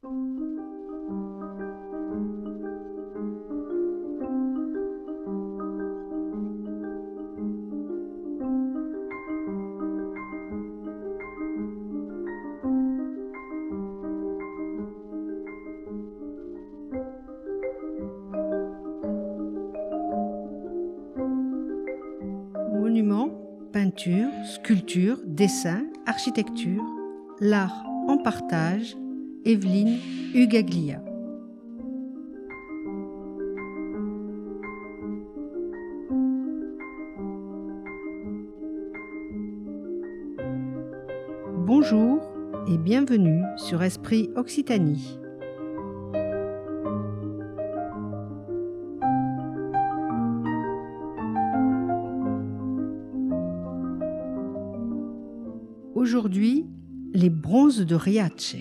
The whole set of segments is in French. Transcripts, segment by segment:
Monuments, peinture, sculpture, dessin, architecture, l'art en partage, Evelyne Ugaglia. Bonjour et bienvenue sur Esprit Occitanie. Aujourd'hui, les bronzes de Riace.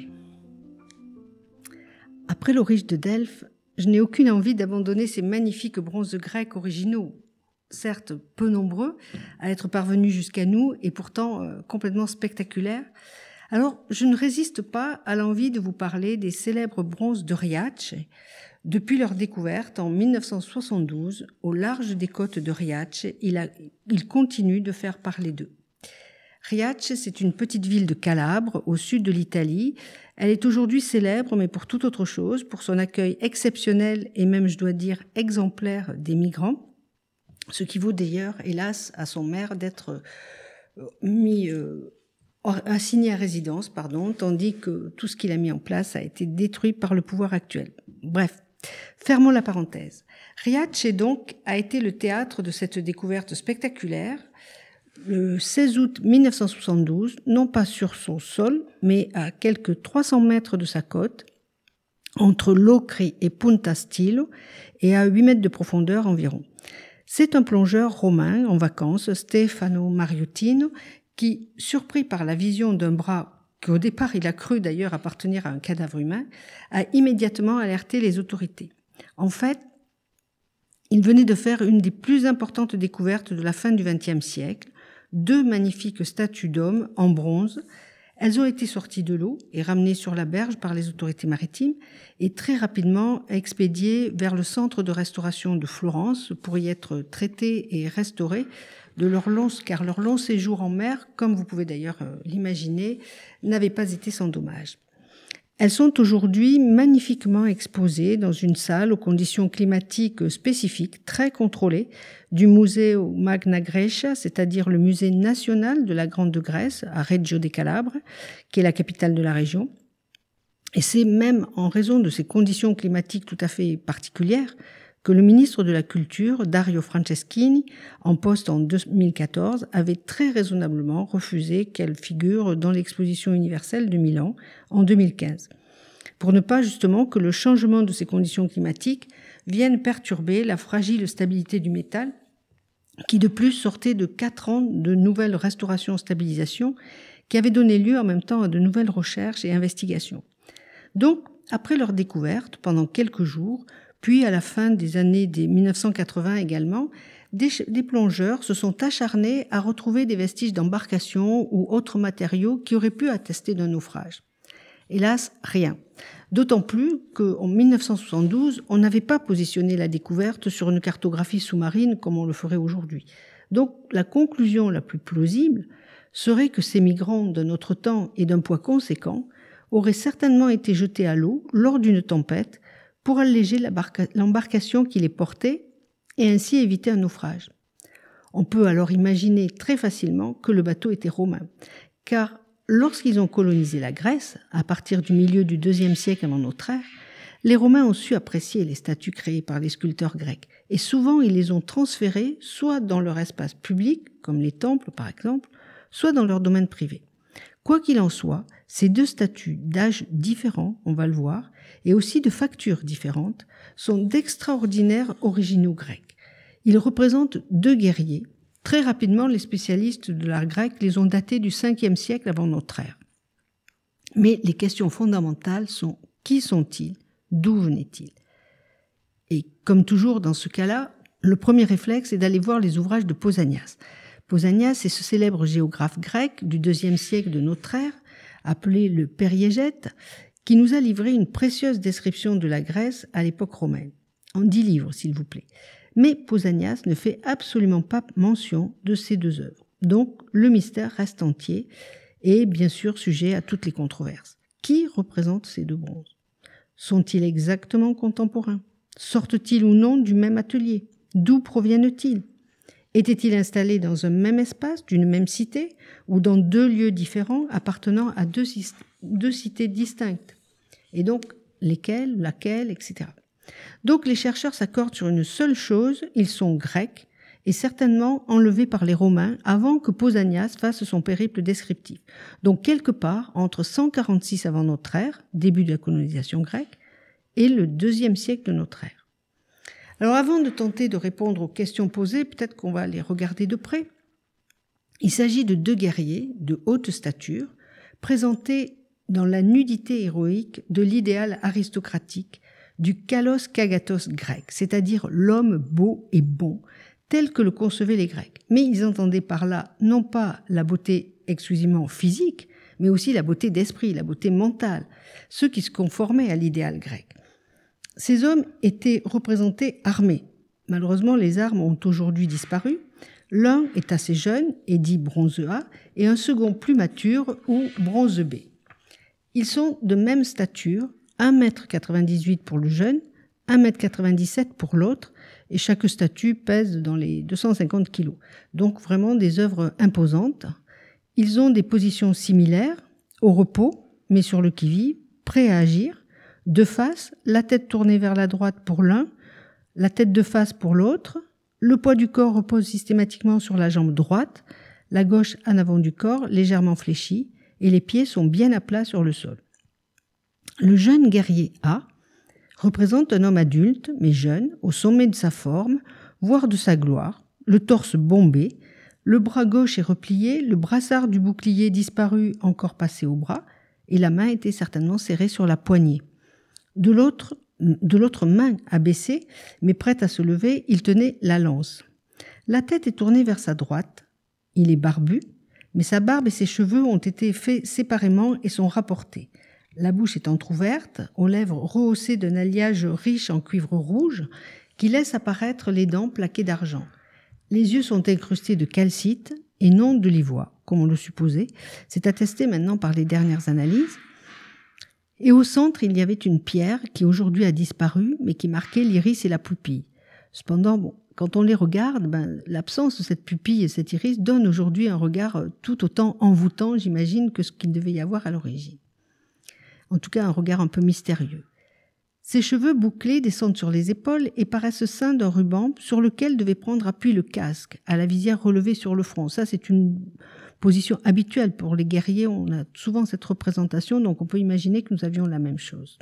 Après l'Aurige de Delphes, je n'ai aucune envie d'abandonner ces magnifiques bronzes grecs originaux, certes peu nombreux à être parvenus jusqu'à nous et pourtant complètement spectaculaires. Alors, je ne résiste pas à l'envie de vous parler des célèbres bronzes de Riace, depuis leur découverte en 1972 au large des côtes de Riace. Il continue de faire parler d'eux. Riace, c'est une petite ville de Calabre, au sud de l'Italie. Elle est aujourd'hui célèbre, mais pour toute autre chose, pour son accueil exceptionnel et même, je dois dire, exemplaire des migrants, ce qui vaut d'ailleurs, hélas, à son maire d'être assigné à résidence, tandis que tout ce qu'il a mis en place a été détruit par le pouvoir actuel. Bref, fermons la parenthèse. Riace, donc, a été le théâtre de cette découverte spectaculaire, le 16 août 1972, non pas sur son sol, mais à quelques 300 mètres de sa côte, entre Locri et Punta Stillo, et à 8 mètres de profondeur environ. C'est un plongeur romain en vacances, Stefano Mariottino, qui, surpris par la vision d'un bras qu'au départ il a cru d'ailleurs appartenir à un cadavre humain, a immédiatement alerté les autorités. En fait, il venait de faire une des plus importantes découvertes de la fin du XXe siècle, 2 magnifiques statues d'hommes en bronze. Elles ont été sorties de l'eau et ramenées sur la berge par les autorités maritimes et très rapidement expédiées vers le centre de restauration de Florence pour y être traitées et restaurées car leur long séjour en mer, comme vous pouvez d'ailleurs l'imaginer, n'avait pas été sans dommage. Elles sont aujourd'hui magnifiquement exposées dans une salle aux conditions climatiques spécifiques, très contrôlées, du Museo Magna Grecia, c'est-à-dire le musée national de la Grande Grèce, à Reggio de Calabre, qui est la capitale de la région. Et c'est même en raison de ces conditions climatiques tout à fait particulières que le ministre de la Culture, Dario Franceschini, en poste en 2014, avait très raisonnablement refusé qu'elle figure dans l'exposition universelle de Milan en 2015, pour ne pas justement que le changement de ces conditions climatiques vienne perturber la fragile stabilité du métal, qui de plus sortait de 4 ans de nouvelles restaurations-stabilisations qui avaient donné lieu en même temps à de nouvelles recherches et investigations. Donc, après leur découverte, pendant quelques jours, puis à la fin des années 1980 également, des plongeurs se sont acharnés à retrouver des vestiges d'embarcations ou autres matériaux qui auraient pu attester d'un naufrage. Hélas, rien. D'autant plus qu'en 1972, on n'avait pas positionné la découverte sur une cartographie sous-marine comme on le ferait aujourd'hui. Donc, la conclusion la plus plausible serait que ces migrants d'un autre temps et d'un poids conséquent auraient certainement été jetés à l'eau lors d'une tempête pour alléger l'embarcation qui les portait et ainsi éviter un naufrage. On peut alors imaginer très facilement que le bateau était romain, car lorsqu'ils ont colonisé la Grèce, à partir du milieu du IIe siècle avant notre ère, les Romains ont su apprécier les statues créées par les sculpteurs grecs, et souvent ils les ont transférées soit dans leur espace public, comme les temples par exemple, soit dans leur domaine privé. Quoi qu'il en soit, ces 2 statues d'âges différents, on va le voir, et aussi de factures différentes, sont d'extraordinaires originaux grecs. Ils représentent 2 guerriers. Très rapidement, les spécialistes de l'art grec les ont datés du 5e siècle avant notre ère. Mais les questions fondamentales sont: qui sont-ils? D'où venaient-ils? Et comme toujours dans ce cas-là, le premier réflexe est d'aller voir les ouvrages de Pausanias. Pausanias est ce célèbre géographe grec du IIe siècle de notre ère, appelé le Périégète, qui nous a livré une précieuse description de la Grèce à l'époque romaine. En 10 livres, s'il vous plaît. Mais Pausanias ne fait absolument pas mention de ces 2 œuvres. Donc, le mystère reste entier et bien sûr sujet à toutes les controverses. Qui représente ces 2 bronzes? Sont-ils exactement contemporains? Sortent-ils ou non du même atelier? D'où proviennent-ils? Étaient-ils installés dans un même espace, d'une même cité, ou dans 2 lieux différents appartenant à 2 cités distinctes? Et donc, lesquelles, laquelle, etc. Donc, les chercheurs s'accordent sur une seule chose, ils sont grecs, et certainement enlevés par les Romains avant que Pausanias fasse son périple descriptif. Donc, quelque part, entre 146 avant notre ère, début de la colonisation grecque, et le 2e siècle de notre ère. Alors, avant de tenter de répondre aux questions posées, peut-être qu'on va les regarder de près. Il s'agit de 2 guerriers de haute stature, présentés dans la nudité héroïque de l'idéal aristocratique du kalos kagatos grec, c'est-à-dire l'homme beau et bon, tel que le concevaient les Grecs. Mais ils entendaient par là non pas la beauté exclusivement physique, mais aussi la beauté d'esprit, la beauté mentale, ceux qui se conformaient à l'idéal grec. Ces hommes étaient représentés armés. Malheureusement, les armes ont aujourd'hui disparu. L'un est assez jeune et dit bronze A, et un second plus mature ou bronze B. Ils sont de même stature, 1,98 m pour le jeune, 1,97 m pour l'autre, et chaque statue pèse dans les 250 kg. Donc vraiment des œuvres imposantes. Ils ont des positions similaires, au repos, mais sur le qui-vive, prêts à agir, de face, la tête tournée vers la droite pour l'un, la tête de face pour l'autre. Le poids du corps repose systématiquement sur la jambe droite, la gauche en avant du corps, légèrement fléchie, et les pieds sont bien à plat sur le sol. Le jeune guerrier A représente un homme adulte, mais jeune, au sommet de sa forme, voire de sa gloire, le torse bombé, le bras gauche est replié, le brassard du bouclier disparu encore passé au bras, et la main était certainement serrée sur la poignée. De l'autre main abaissée, mais prête à se lever, il tenait la lance. La tête est tournée vers sa droite. Il est barbu, mais sa barbe et ses cheveux ont été faits séparément et sont rapportés. La bouche est entr'ouverte, aux lèvres rehaussées d'un alliage riche en cuivre rouge qui laisse apparaître les dents plaquées d'argent. Les yeux sont incrustés de calcite et non de l'ivoire, comme on le supposait. C'est attesté maintenant par les dernières analyses. Et au centre, il y avait une pierre qui aujourd'hui a disparu, mais qui marquait l'iris et la pupille. Cependant, quand on les regarde, l'absence de cette pupille et cet iris donne aujourd'hui un regard tout autant envoûtant, j'imagine, que ce qu'il devait y avoir à l'origine. En tout cas, un regard un peu mystérieux. Ses cheveux bouclés descendent sur les épaules et paraissent ceints d'un ruban sur lequel devait prendre appui le casque, à la visière relevée sur le front. Ça, c'est une position habituelle pour les guerriers. On a souvent cette représentation, donc on peut imaginer que nous avions la même chose.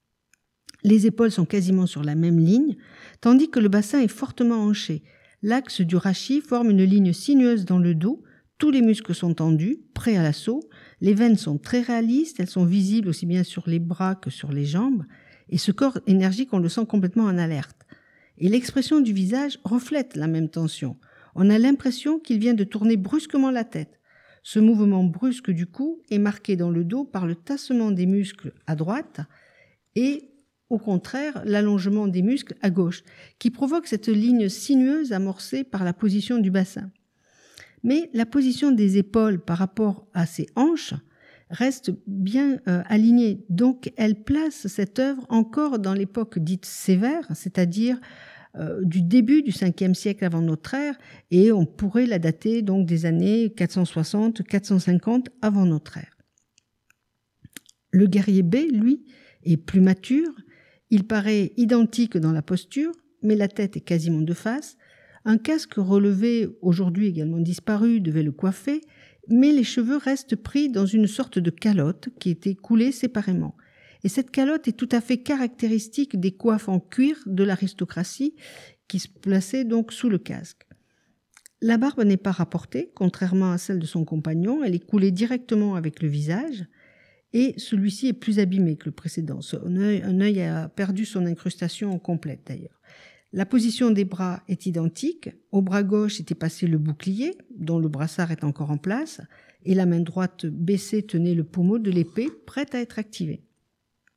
Les épaules sont quasiment sur la même ligne, tandis que le bassin est fortement hanché. L'axe du rachis forme une ligne sinueuse dans le dos. Tous les muscles sont tendus, prêts à l'assaut. Les veines sont très réalistes, elles sont visibles aussi bien sur les bras que sur les jambes. Et ce corps énergique, on le sent complètement en alerte. Et l'expression du visage reflète la même tension. On a l'impression qu'il vient de tourner brusquement la tête. Ce mouvement brusque du cou est marqué dans le dos par le tassement des muscles à droite et, au contraire, l'allongement des muscles à gauche, qui provoque cette ligne sinueuse amorcée par la position du bassin. Mais la position des épaules par rapport à ses hanches reste bien alignée. Donc, elle place cette œuvre encore dans l'époque dite sévère, c'est-à-dire du début du 5e siècle avant notre ère, et on pourrait la dater donc des années 460-450 avant notre ère. Le guerrier B, lui, est plus mature. Il paraît identique dans la posture, mais la tête est quasiment de face. Un casque relevé, aujourd'hui également disparu, devait le coiffer, mais les cheveux restent pris dans une sorte de calotte qui était coulée séparément. Et cette calotte est tout à fait caractéristique des coiffes en cuir de l'aristocratie qui se plaçaient donc sous le casque. La barbe n'est pas rapportée, contrairement à celle de son compagnon, elle est coulée directement avec le visage, et celui-ci est plus abîmé que le précédent. Un œil a perdu son incrustation complète d'ailleurs. La position des bras est identique. Au bras gauche était passé le bouclier, dont le brassard est encore en place, et la main droite baissée tenait le pommeau de l'épée, prête à être activée.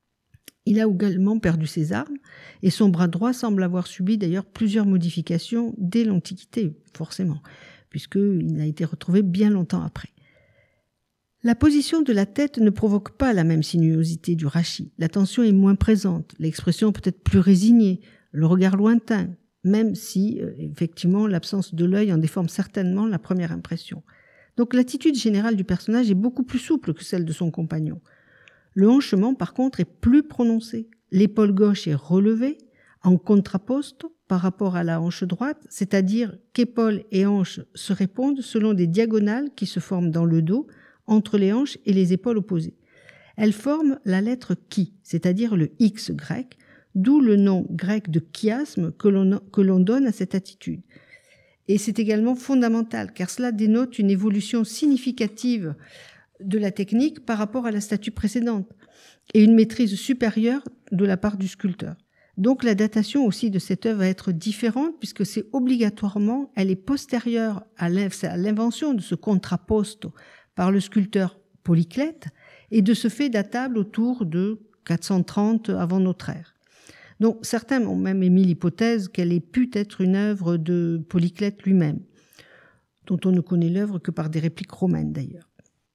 Il a également perdu ses armes et son bras droit semble avoir subi d'ailleurs plusieurs modifications dès l'Antiquité, forcément, puisqu'il a été retrouvé bien longtemps après. La position de la tête ne provoque pas la même sinuosité du rachis. La tension est moins présente, l'expression peut être plus résignée, le regard lointain, même si, effectivement, l'absence de l'œil en déforme certainement la première impression. Donc l'attitude générale du personnage est beaucoup plus souple que celle de son compagnon. Le hanchement, par contre, est plus prononcé. L'épaule gauche est relevée, en contrapposto par rapport à la hanche droite, c'est-à-dire qu'épaule et hanche se répondent selon des diagonales qui se forment dans le dos, entre les hanches et les épaules opposées. Elles forment la lettre chi, c'est-à-dire le X grec, d'où le nom grec de chiasme que l'on donne à cette attitude. Et c'est également fondamental, car cela dénote une évolution significative de la technique par rapport à la statue précédente, et une maîtrise supérieure de la part du sculpteur. Donc la datation aussi de cette œuvre va être différente, puisque c'est obligatoirement, elle est postérieure à l'invention de ce contrapposto par le sculpteur Polyclète, et de ce fait datable autour de 430 avant notre ère. Donc certains ont même émis l'hypothèse qu'elle ait pu être une œuvre de Polyclète lui-même, dont on ne connaît l'œuvre que par des répliques romaines d'ailleurs.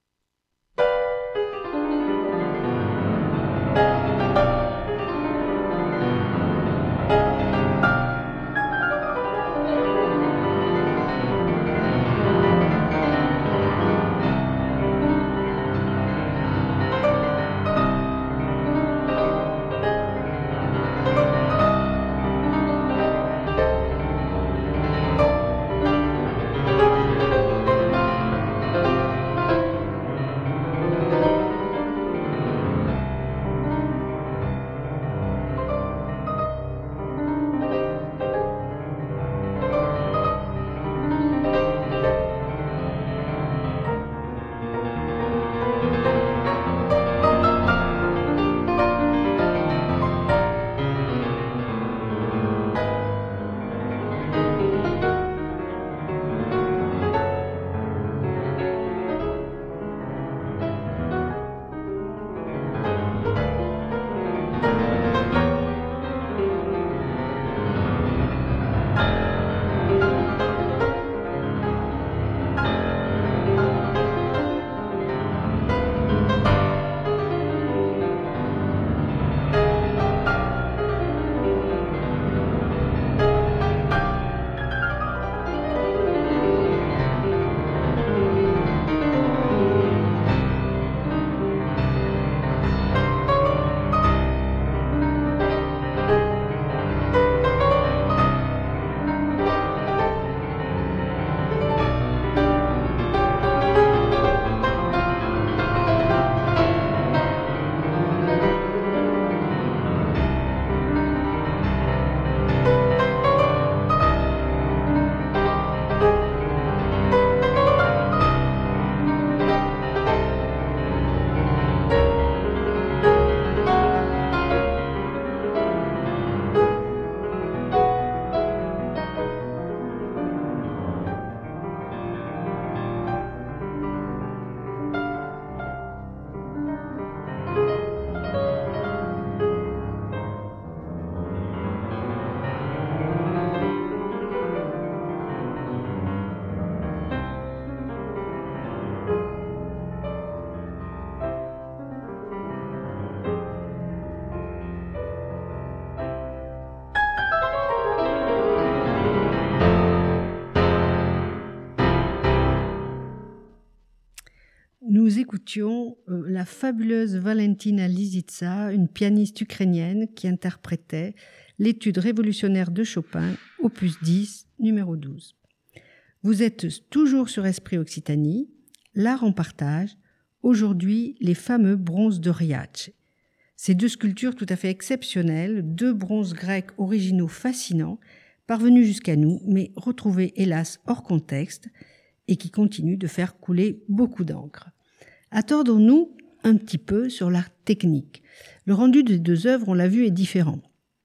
Nous écoutions la fabuleuse Valentina Lisitsa, une pianiste ukrainienne qui interprétait l'étude révolutionnaire de Chopin, opus 10, numéro 12. Vous êtes toujours sur Esprit Occitanie, l'art en partage, aujourd'hui les fameux bronzes de Riace. Ces deux sculptures tout à fait exceptionnelles, deux bronzes grecs originaux fascinants, parvenus jusqu'à nous, mais retrouvés hélas hors contexte, et qui continuent de faire couler beaucoup d'encre. Attardons-nous un petit peu sur l'art technique. Le rendu des deux œuvres, on l'a vu, est différent.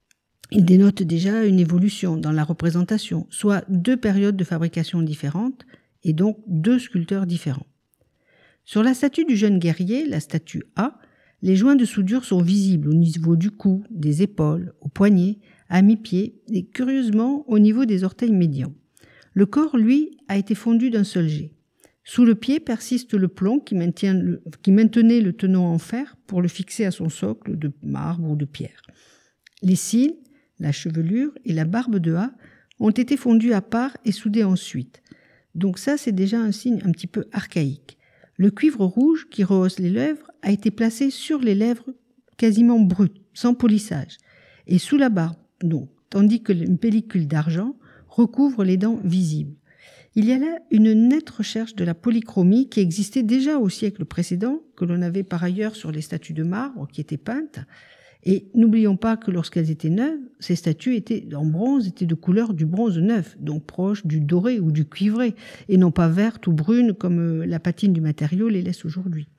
Il dénote déjà une évolution dans la représentation, soit deux périodes de fabrication différentes, et donc deux sculpteurs différents. Sur la statue du jeune guerrier, la statue A, Les joints de soudure sont visibles au niveau du cou, des épaules, aux poignets, à mi-pied et curieusement au niveau des orteils médians. Le corps, lui, a été fondu d'un seul jet. Sous le pied persiste le plomb qui maintenait le tenant en fer pour le fixer à son socle de marbre ou de pierre. Les cils, la chevelure et la barbe de A ont été fondus à part et soudés ensuite. Donc ça, c'est déjà un signe un petit peu archaïque. Le cuivre rouge qui rehausse les lèvres a été placé sur les lèvres quasiment brutes, sans polissage, et sous la barbe, donc, tandis que une pellicule d'argent recouvre les dents visibles. Il y a là une nette recherche de la polychromie qui existait déjà au siècle précédent, que l'on avait par ailleurs sur les statues de marbre qui étaient peintes. Et n'oublions pas que lorsqu'elles étaient neuves, ces statues étaient de couleur du bronze neuf, donc proche du doré ou du cuivré, et non pas verte ou brune comme la patine du matériau les laisse aujourd'hui.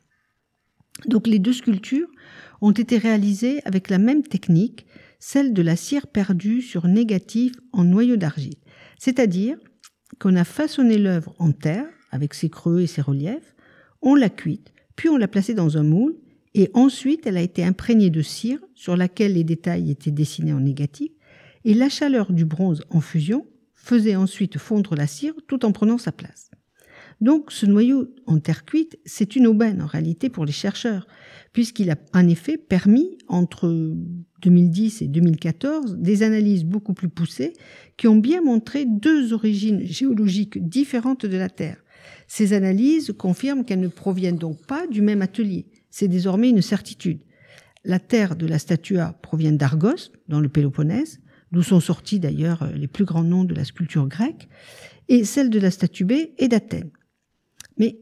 Donc les deux sculptures ont été réalisées avec la même technique, celle de la cire perdue sur négatif en noyau d'argile. C'est-à-dire qu'on a façonné l'œuvre en terre, avec ses creux et ses reliefs, on l'a cuite, puis on l'a placée dans un moule, et ensuite elle a été imprégnée de cire sur laquelle les détails étaient dessinés en négatif, et la chaleur du bronze en fusion faisait ensuite fondre la cire tout en prenant sa place. Donc ce noyau en terre cuite, c'est une aubaine en réalité pour les chercheurs, puisqu'il a en effet permis, entre 2010 et 2014, des analyses beaucoup plus poussées qui ont bien montré deux origines géologiques différentes de la Terre. Ces analyses confirment qu'elles ne proviennent donc pas du même atelier. C'est désormais une certitude. La terre de la statue A provient d'Argos, dans le Péloponnèse, d'où sont sortis d'ailleurs les plus grands noms de la sculpture grecque, et celle de la statue B est d'Athènes. Mais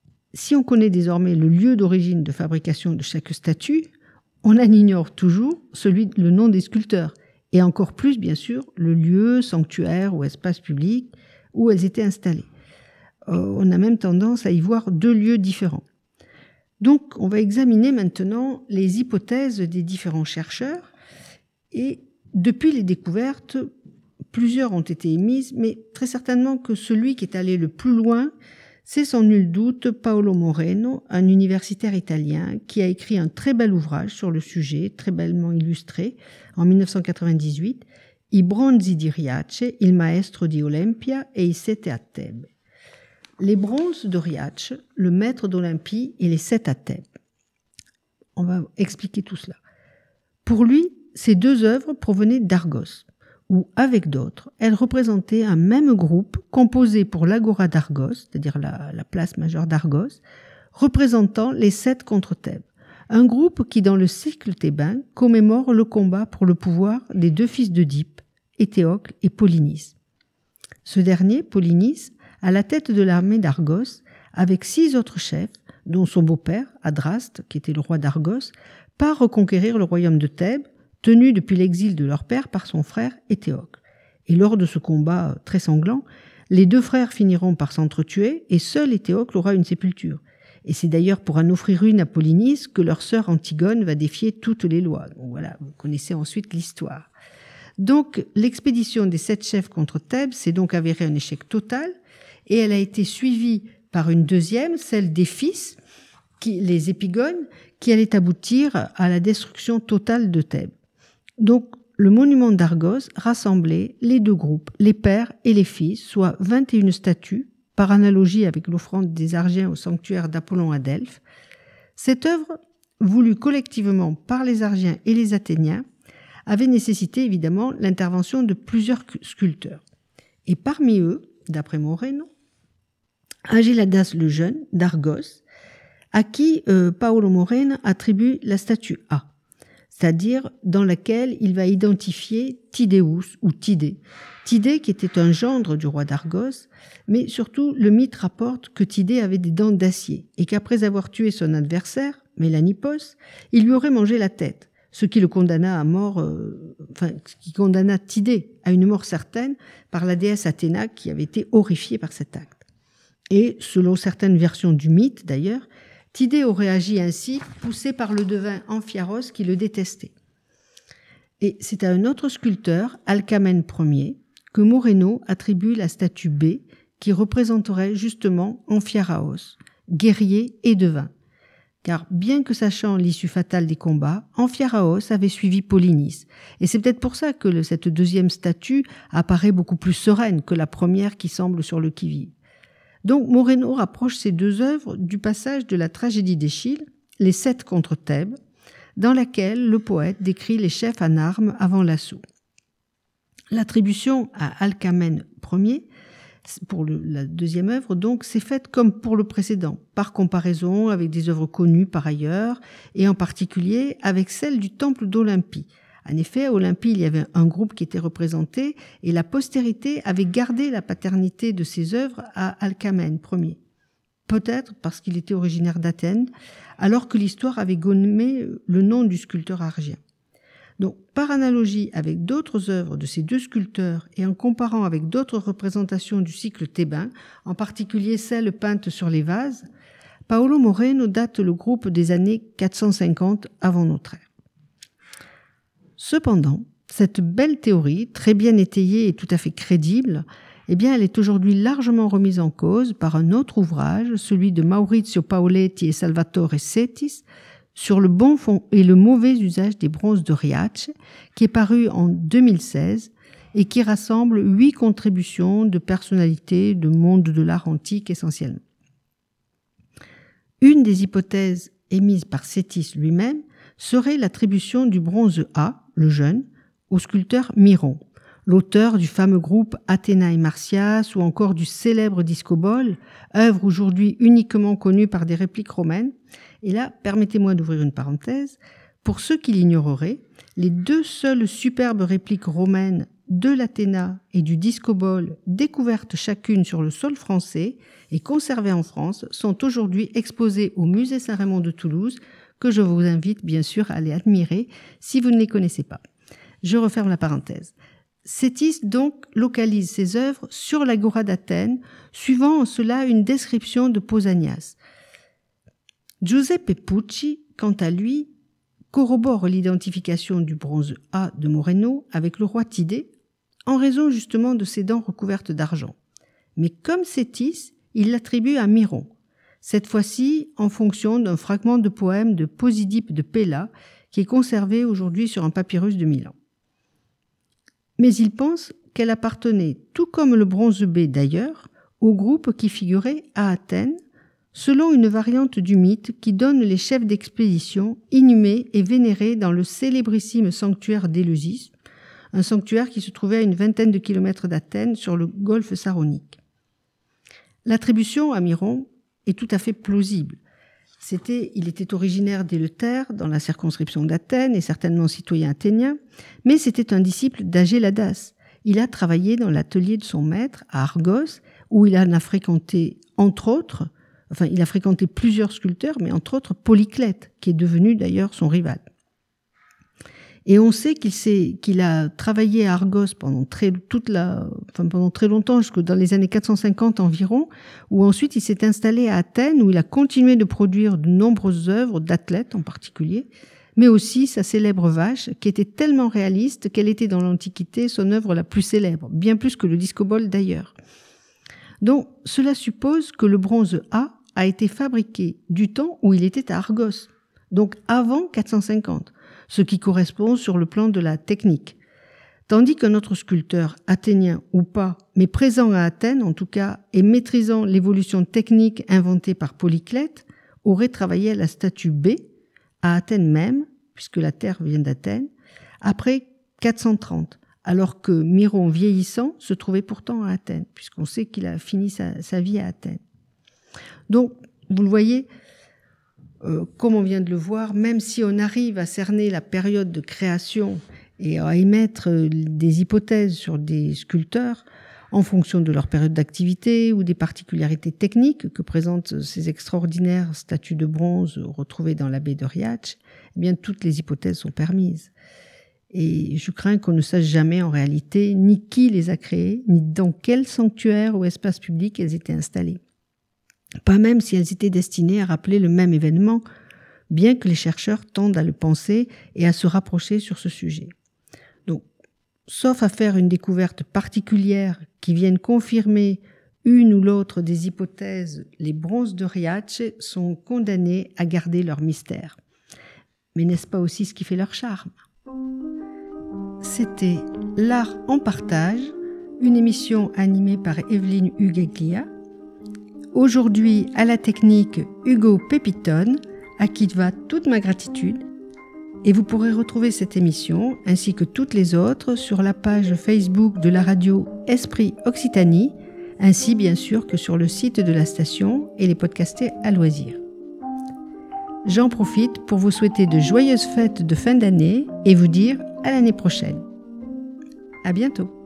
si on connaît désormais le lieu d'origine de fabrication de chaque statue, on en ignore toujours le nom des sculpteurs, et encore plus, bien sûr, le lieu, sanctuaire ou espace public où elles étaient installées. On a même tendance à y voir deux lieux différents. Donc, on va examiner maintenant les hypothèses des différents chercheurs. Et depuis les découvertes, plusieurs ont été émises, mais très certainement que celui qui est allé le plus loin, c'est sans nul doute Paolo Moreno, un universitaire italien qui a écrit un très bel ouvrage sur le sujet, très bellement illustré, en 1998, I bronzi di Riace, il maestro di Olimpia e i sette a Thèbes. Les bronzes de Riace, le maître d'Olympie et les 7 à Thèbes. On va expliquer tout cela. Pour lui, ces deux œuvres provenaient d'Argos, où, avec d'autres, elles représentaient un même groupe composé pour l'agora d'Argos, c'est-à-dire la place majeure d'Argos, représentant les 7 contre Thèbes. Un groupe qui, dans le cycle thébain, commémore le combat pour le pouvoir des deux fils d'Œdipe, Éthéocle et Polynice. Ce dernier, Polynice, à la tête de l'armée d'Argos, avec 6 autres chefs, dont son beau-père, Adraste, qui était le roi d'Argos, part reconquérir le royaume de Thèbes, tenu depuis l'exil de leur père par son frère Éthéocle. Et lors de ce combat très sanglant, les deux frères finiront par s'entretuer et seul Éthéocle aura une sépulture. Et c'est d'ailleurs pour en offrir une à Polynice que leur sœur Antigone va défier toutes les lois. Donc voilà, vous connaissez ensuite l'histoire. Donc l'expédition des 7 chefs contre Thèbes s'est donc avérée un échec total, et elle a été suivie par une deuxième, celle des fils, les épigones, qui allait aboutir à la destruction totale de Thèbes. Donc, le monument d'Argos rassemblait les deux groupes, les pères et les fils, soit 21 statues, par analogie avec l'offrande des Argiens au sanctuaire d'Apollon à Delphes. Cette œuvre, voulue collectivement par les Argiens et les Athéniens, avait nécessité évidemment l'intervention de plusieurs sculpteurs. Et parmi eux, d'après Moreno, Agéladas le Jeune d'Argos, à qui Paolo Moreno attribue la statue A, c'est-à-dire dans laquelle il va identifier Tydeus ou Tidée. Tidée qui était un gendre du roi d'Argos, mais surtout le mythe rapporte que Tidée avait des dents d'acier et qu'après avoir tué son adversaire, Mélanippos, il lui aurait mangé la tête, ce qui le condamna à mort, qui condamna Tidée à une mort certaine par la déesse Athéna qui avait été horrifiée par cet acte. Et, selon certaines versions du mythe d'ailleurs, Tidée aurait agi ainsi, poussé par le devin Amphiaros qui le détestait. Et c'est à un autre sculpteur, Alcamène Ier, que Moreno attribue la statue B qui représenterait justement Amphiaraos, guerrier et devin. car bien que sachant l'issue fatale des combats, Amphiaraos avait suivi Polynice. Et c'est peut-être pour ça que cette deuxième statue apparaît beaucoup plus sereine que la première qui semble sur le qui-vive. Donc Moreno rapproche ces deux œuvres du passage de la tragédie d'Échille, Les 7 contre Thèbes, dans laquelle le poète décrit les chefs en armes avant l'assaut. L'attribution à Alcamène Ier, pour la deuxième œuvre, donc, c'est faite comme pour le précédent, par comparaison avec des œuvres connues par ailleurs, et en particulier avec celle du temple d'Olympie. En effet, à Olympie, il y avait un groupe qui était représenté, et la postérité avait gardé la paternité de ces œuvres à Alcamène Ier. Peut-être parce qu'il était originaire d'Athènes, alors que l'histoire avait gommé le nom du sculpteur argien. Donc, par analogie avec d'autres œuvres de ces deux sculpteurs et en comparant avec d'autres représentations du cycle thébain, en particulier celles peintes sur les vases, Paolo Moreno date le groupe des années 450 avant notre ère. Cependant, cette belle théorie, très bien étayée et tout à fait crédible, eh bien, elle est aujourd'hui largement remise en cause par un autre ouvrage, celui de Maurizio Paoletti et Salvatore Settis, sur le bon et le mauvais usage des bronzes de Riace, qui est paru en 2016 et qui rassemble 8 contributions de personnalités de monde de l'art antique essentiellement. Une des hypothèses émises par Settis lui-même serait l'attribution du bronze A, le jeune, au sculpteur Miron, l'auteur du fameux groupe Athéna et Marsyas ou encore du célèbre Discobole, œuvre aujourd'hui uniquement connue par des répliques romaines. Et là, permettez-moi d'ouvrir une parenthèse. Pour ceux qui l'ignoreraient, les deux seules superbes répliques romaines de l'Athéna et du Discobole, découvertes chacune sur le sol français et conservées en France, sont aujourd'hui exposées au musée Saint-Raymond de Toulouse, que je vous invite bien sûr à aller admirer si vous ne les connaissez pas. Je referme la parenthèse. Settis donc localise ses œuvres sur l'agora d'Athènes, suivant en cela une description de Pausanias. Giuseppe Pucci, quant à lui, corrobore l'identification du bronze A de Moreno avec le roi Tidée, en raison justement de ses dents recouvertes d'argent. Mais comme Settis, il l'attribue à Miron, cette fois-ci en fonction d'un fragment de poème de Posidipe de Pella, qui est conservé aujourd'hui sur un papyrus de Milan. Mais il pense qu'elle appartenait, tout comme le bronze B d'ailleurs, au groupe qui figurait à Athènes, selon une variante du mythe qui donne les chefs d'expédition inhumés et vénérés dans le célébrissime sanctuaire d'Éleusis, un sanctuaire qui se trouvait à une vingtaine de kilomètres d'Athènes sur le golfe Saronique. L'attribution à Miron est tout à fait plausible. Il était originaire d'Éleuthère, dans la circonscription d'Athènes, et certainement citoyen athénien, mais c'était un disciple d'Agéladas. Il a travaillé dans l'atelier de son maître, à Argos, où il en a fréquenté, entre autres, il a fréquenté plusieurs sculpteurs, mais entre autres Polyclète, qui est devenu d'ailleurs son rival. Et on sait qu'il a travaillé à Argos pendant très longtemps, jusque dans les années 450 environ, où ensuite il s'est installé à Athènes, où il a continué de produire de nombreuses œuvres d'athlètes en particulier, mais aussi sa célèbre vache, qui était tellement réaliste qu'elle était dans l'Antiquité son œuvre la plus célèbre, bien plus que le Discobole d'ailleurs. Donc cela suppose que le bronze a été fabriqué du temps où il était à Argos, donc avant 450, ce qui correspond sur le plan de la technique. Tandis qu'un autre sculpteur, athénien ou pas, mais présent à Athènes en tout cas, et maîtrisant l'évolution technique inventée par Polyclète, aurait travaillé à la statue B, à Athènes même, puisque la terre vient d'Athènes, après 430, alors que Miron vieillissant se trouvait pourtant à Athènes, puisqu'on sait qu'il a fini sa vie à Athènes. Donc, vous le voyez, comme on vient de le voir, même si on arrive à cerner la période de création et à émettre des hypothèses sur des sculpteurs en fonction de leur période d'activité ou des particularités techniques que présentent ces extraordinaires statues de bronze retrouvées dans la baie de Riace, eh bien toutes les hypothèses sont permises. Et je crains qu'on ne sache jamais en réalité ni qui les a créées, ni dans quel sanctuaire ou espace public elles étaient installées. Pas même si elles étaient destinées à rappeler le même événement, bien que les chercheurs tendent à le penser et à se rapprocher sur ce sujet. Donc, sauf à faire une découverte particulière qui vienne confirmer une ou l'autre des hypothèses, les bronzes de Riace sont condamnés à garder leur mystère. Mais n'est-ce pas aussi ce qui fait leur charme ? C'était L'Art en partage, une émission animée par Evelyne Hugaglia. Aujourd'hui, à la technique, Hugo Pépitone, à qui va toute ma gratitude. Et vous pourrez retrouver cette émission, ainsi que toutes les autres, sur la page Facebook de la radio Esprit Occitanie, ainsi bien sûr que sur le site de la station et les podcaster à loisir. J'en profite pour vous souhaiter de joyeuses fêtes de fin d'année et vous dire à l'année prochaine. À bientôt.